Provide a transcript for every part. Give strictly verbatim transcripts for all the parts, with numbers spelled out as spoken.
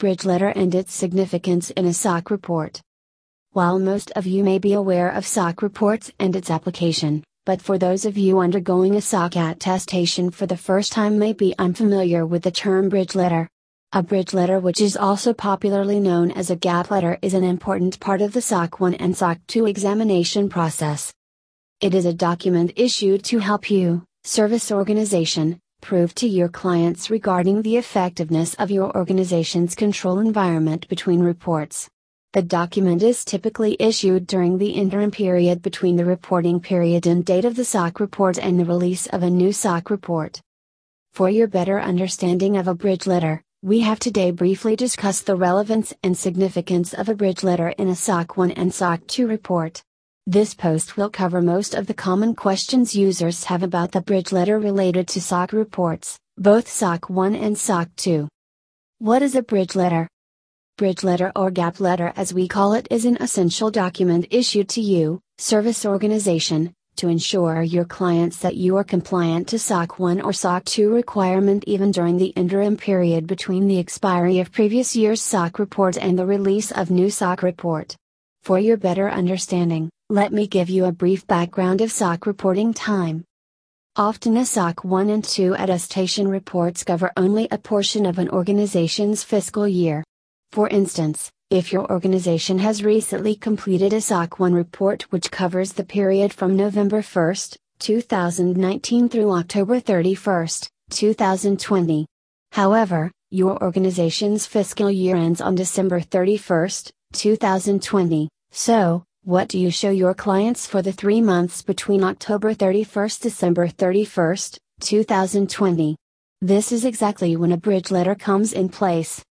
Bridge letter and its significance in a S O C report. While most of you may be aware of S O C reports and its application, but for those of you undergoing a S O C attestation for the first time may be unfamiliar with the term bridge letter. A bridge letter, which is also popularly known as a gap letter, is an important part of the S O C one and S O C two examination process. It is a document issued to help you, service organization, prove to your clients regarding the effectiveness of your organization's control environment between reports. The document is typically issued during the interim period between the reporting period and date of the S O C report and the release of a new S O C report. For your better understanding of a bridge letter, we have today briefly discussed the relevance and significance of a bridge letter in a S O C one and S O C two report. This post will cover most of the common questions users have about the bridge letter related to S O C reports, both S O C one and S O C two. What is a bridge letter? Bridge letter, or gap letter as we call it, is an essential document issued to you, service organization, to ensure your clients that you are compliant to S O C one or S O C two requirement even during the interim period between the expiry of previous year's S O C report and the release of new S O C report. For your better understanding, let me give you a brief background of S O C reporting time. Often a S O C one and two attestation reports cover only a portion of an organization's fiscal year. For instance, if your organization has recently completed a S O C one report which covers the period from November first, two thousand nineteen through October thirty-first, two thousand twenty. However, your organization's fiscal year ends on December thirty-first, two thousand twenty, so, what do you show your clients for the three months between October thirty-first and December thirty-first, two thousand twenty? This is exactly when a bridge letter comes in place.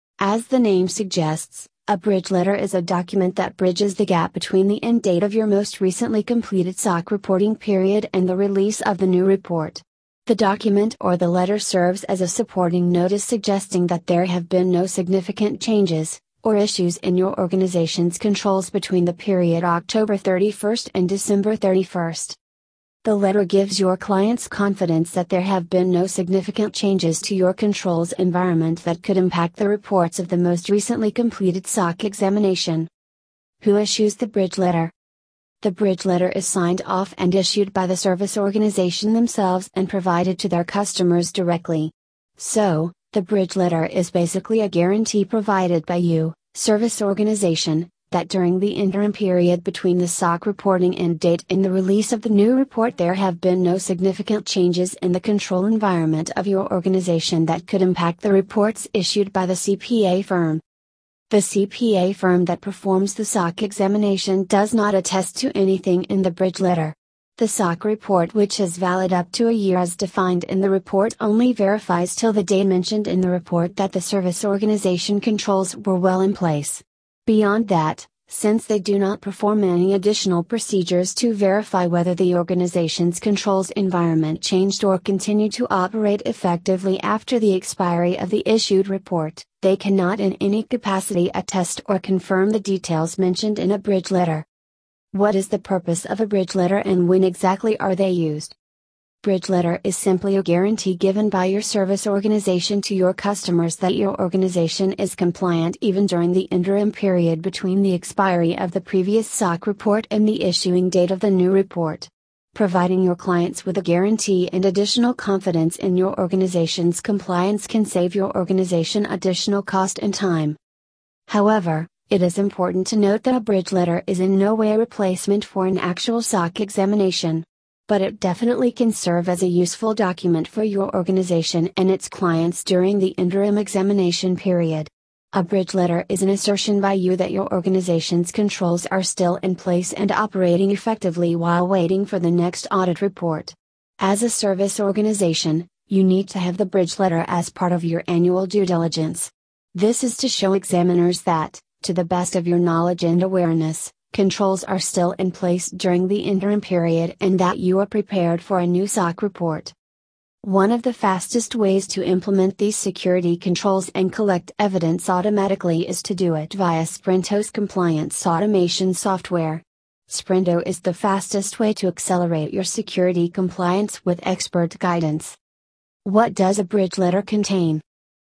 As the name suggests, a bridge letter is a document that bridges the gap between the end date of your most recently completed S O C reporting period and the release of the new report. The document or the letter serves as a supporting notice suggesting that there have been no significant changes or issues in your organization's controls between the period October thirty-first and December thirty-first. The letter gives your clients confidence that there have been no significant changes to your controls environment that could impact the reports of the most recently completed S O C examination. Who issues the bridge letter? The bridge letter is signed off and issued by the service organization themselves and provided to their customers directly. So, the bridge letter is basically a guarantee provided by you, service organization, that during the interim period between the S O C reporting end date and the release of the new report there have been no significant changes in the control environment of your organization that could impact the reports issued by the C P A firm. The C P A firm that performs the S O C examination does not attest to anything in the bridge letter. The S O C report, which is valid up to a year as defined in the report, only verifies till the date mentioned in the report that the service organization controls were well in place. Beyond that, since they do not perform any additional procedures to verify whether the organization's controls environment changed or continued to operate effectively after the expiry of the issued report, they cannot in any capacity attest or confirm the details mentioned in a bridge letter. What is the purpose of a bridge letter and when exactly are they used? Bridge letter is simply a guarantee given by your service organization to your customers that your organization is compliant even during the interim period between the expiry of the previous S O C report and the issuing date of the new report. Providing your clients with a guarantee and additional confidence in your organization's compliance can save your organization additional cost and time. However, it is important to note that a bridge letter is in no way a replacement for an actual S O C examination. But it definitely can serve as a useful document for your organization and its clients during the interim examination period. A bridge letter is an assertion by you that your organization's controls are still in place and operating effectively while waiting for the next audit report. As a service organization, you need to have the bridge letter as part of your annual due diligence. This is to show examiners that, to the best of your knowledge and awareness, controls are still in place during the interim period and that you are prepared for a new S O C report. One of the fastest ways to implement these security controls and collect evidence automatically is to do it via Sprinto's compliance automation software. Sprinto is the fastest way to accelerate your security compliance with expert guidance. What does a bridge letter contain?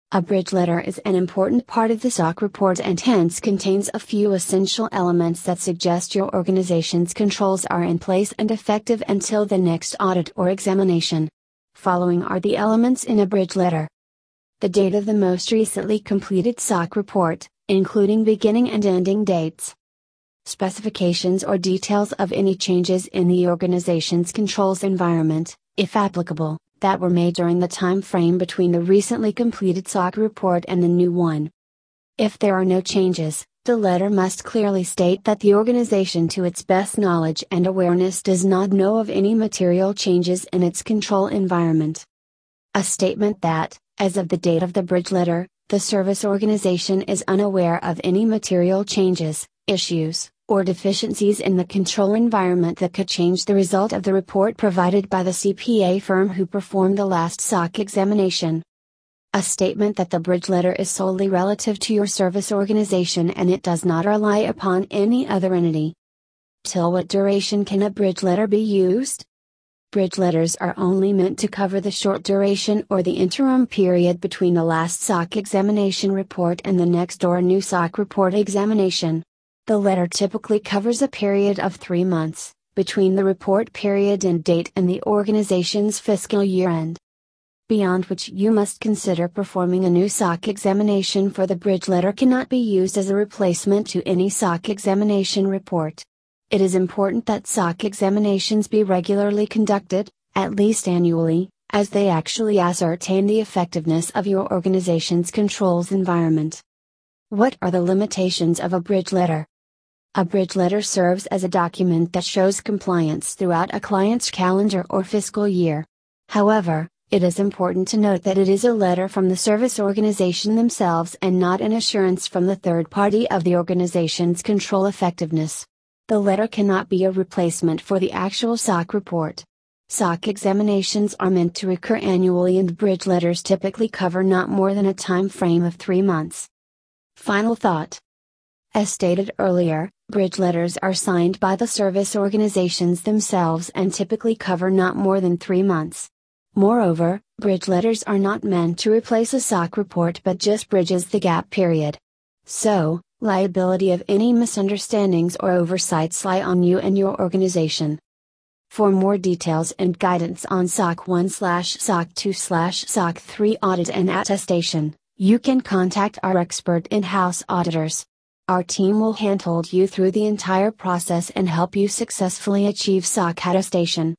A bridge letter is an important part of the S O C report and hence contains a few essential elements that suggest your organization's controls are in place and effective until the next audit or examination. Following are the elements in a bridge letter: the date of the most recently completed S O C report, including beginning and ending dates. Specifications or details of any changes in the organization's controls environment, if applicable, that were made during the time frame between the recently completed S O C report and the new one. If there are no changes, the letter must clearly state that the organization to its best knowledge and awareness does not know of any material changes in its control environment. A statement that, as of the date of the bridge letter, the service organization is unaware of any material changes, issues, or deficiencies in the control environment that could change the result of the report provided by the C P A firm who performed the last S O C examination. A statement that the bridge letter is solely relative to your service organization and it does not rely upon any other entity. Till what duration can a bridge letter be used? Bridge letters are only meant to cover the short duration or the interim period between the last S O C examination report and the next or new S O C report examination. The letter typically covers a period of three months, between the report period and date and the organization's fiscal year end. Beyond which you must consider performing a new S O C examination, for the bridge letter cannot be used as a replacement to any S O C examination report. It is important that S O C examinations be regularly conducted, at least annually, as they actually ascertain the effectiveness of your organization's controls environment. What are the limitations of a bridge letter? A bridge letter serves as a document that shows compliance throughout a client's calendar or fiscal year. However, it is important to note that it is a letter from the service organization themselves and not an assurance from the third party of the organization's control effectiveness. The letter cannot be a replacement for the actual S O C report. S O C examinations are meant to recur annually and bridge letters typically cover not more than a time frame of three months. Final thought. As stated earlier, bridge letters are signed by the service organizations themselves and typically cover not more than three months. Moreover, bridge letters are not meant to replace a S O C report but just bridges the gap period. So, liability of any misunderstandings or oversights lie on you and your organization. For more details and guidance on S O C one slash S O C two slash S O C three audit and attestation, you can contact our expert in-house auditors. Our team will handhold you through the entire process and help you successfully achieve S O C attestation.